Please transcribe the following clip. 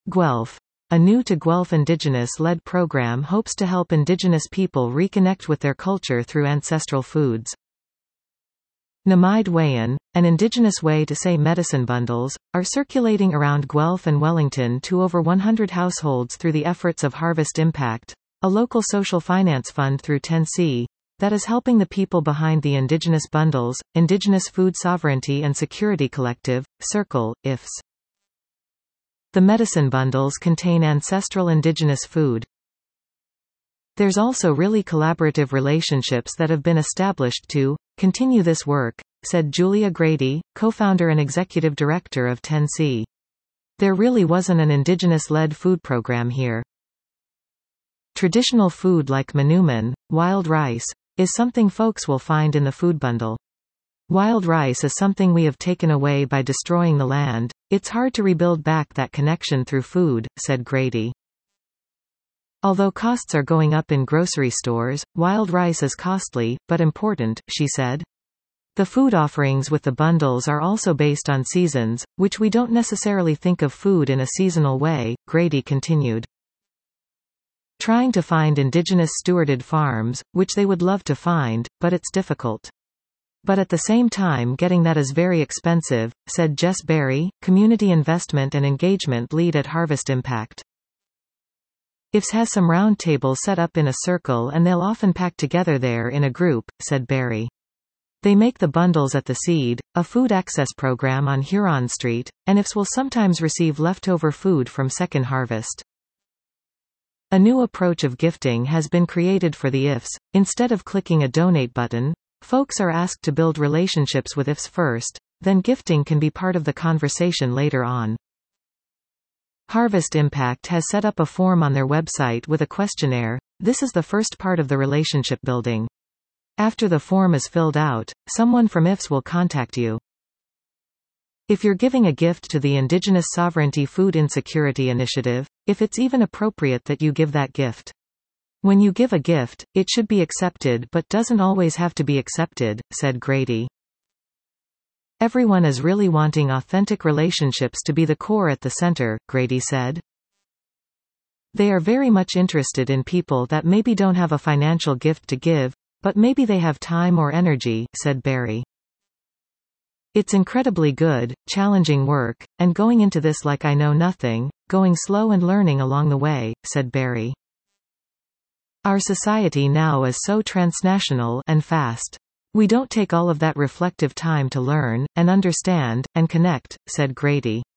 Guelph. A new to Guelph Indigenous-led program hopes to help Indigenous people reconnect with their culture through ancestral foods. Namide Wayan, an Indigenous way to say medicine bundles, are circulating around Guelph and Wellington to over 100 households through the efforts of Harvest Impact, a local social finance fund through 10C, that is helping the people behind the Indigenous Bundles, Indigenous Food Sovereignty and Security Collective, Circle, IFS. The medicine bundles contain ancestral Indigenous food. There's also really collaborative relationships that have been established to continue this work, said Julia Grady, co-founder and executive director of 10C. There really wasn't an Indigenous-led food program here. Traditional food like manuman, wild rice, is something folks will find in the food bundle. Wild rice is something we have taken away by destroying the land. It's hard to rebuild back that connection through food, said Grady. Although costs are going up in grocery stores, wild rice is costly, but important, she said. The food offerings with the bundles are also based on seasons, which we don't necessarily think of food in a seasonal way, Grady continued. Trying to find Indigenous stewarded farms, which they would love to find, but it's difficult. But at the same time getting that is very expensive, said Jess Berry, Community Investment and Engagement Lead at Harvest Impact. IFS has some round tables set up in a circle and they'll often pack together there in a group, said Berry. They make the bundles at the Seed, a food access program on Huron Street, and IFS will sometimes receive leftover food from Second Harvest. A new approach of gifting has been created for the IFS. Instead of clicking a donate button, folks are asked to build relationships with IFS first, then gifting can be part of the conversation later on. Harvest Impact has set up a form on their website with a questionnaire. This is the first part of the relationship building. After the form is filled out, someone from IFS will contact you. If you're giving a gift to the Indigenous Sovereignty Food Insecurity Initiative, if it's even appropriate that you give that gift. When you give a gift, it should be accepted but doesn't always have to be accepted, said Grady. Everyone is really wanting authentic relationships to be the core at the center, Grady said. They are very much interested in people that maybe don't have a financial gift to give, but maybe they have time or energy, said Berry. It's incredibly good, challenging work, and going into this like I know nothing, going slow and learning along the way, said Berry. Our society now is so transnational and fast. We don't take all of that reflective time to learn, and understand, and connect, said Grady.